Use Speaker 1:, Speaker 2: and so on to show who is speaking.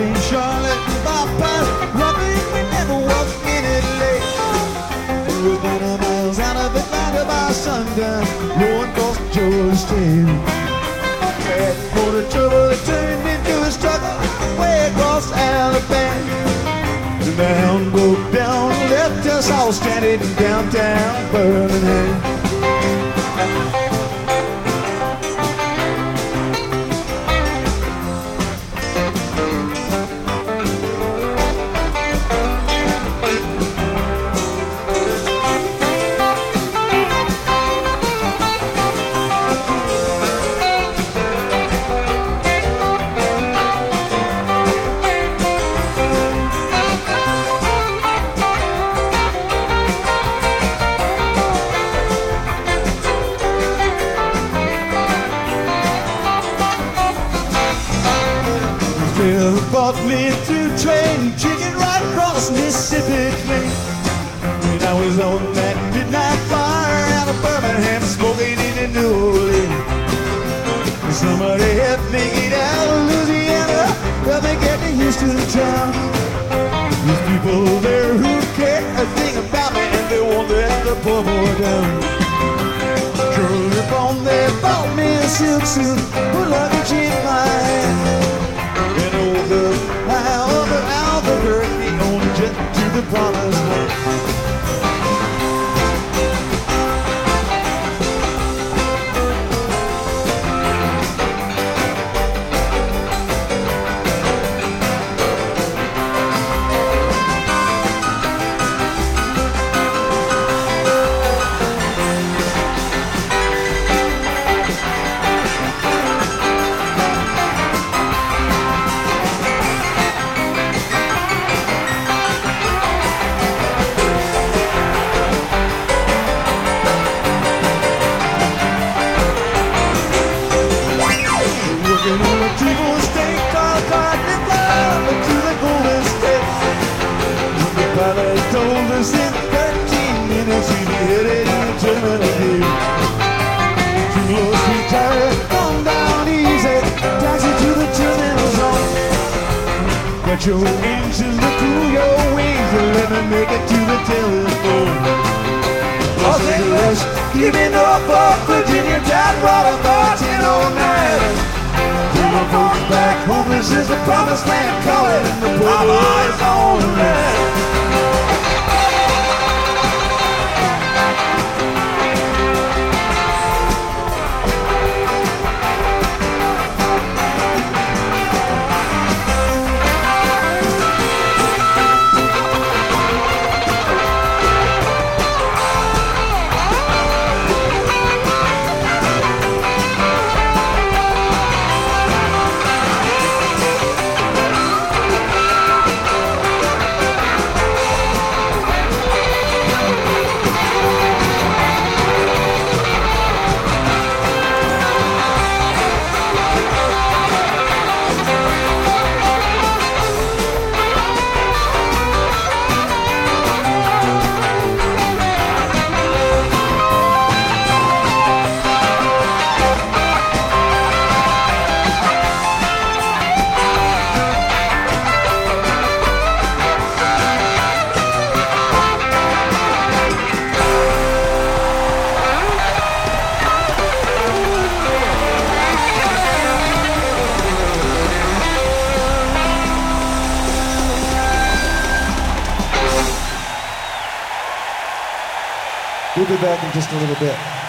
Speaker 1: in Charlotte and bypass Robbie, we never walked in it late. We were 90 miles out of Atlanta by sundown, rolling across the Georgia State. Bad motor trouble that turned into a struggle way across Alabama. The man broke down, left us all stranded in downtown Birmingham. Bill brought me through trading chicken right across Mississippi Plain. When I was on that midnight flyer out of Birmingham, smoking into New Orleans. Somebody helped me get out of Louisiana, helped me get to Houston town. There's people there who care a thing about me, and they won't let the poor boy down. Curled up on there, bought me a silk suit, put luggage in my hand. Albuquerque on a jet to the promised land. Told us in 13 minutes we'd be headed into Germany. Too low, sweet tire, come down easy, taxi to the terminal zone. Got your engines to cool your wings and let me make it to the telephone. Los Angeles, give me Norfolk, Virginia, Dad, brought about 10:09. Till my folks back home, this is the promised land, call it, and the poor boys on the land. We'll be back in just a little bit.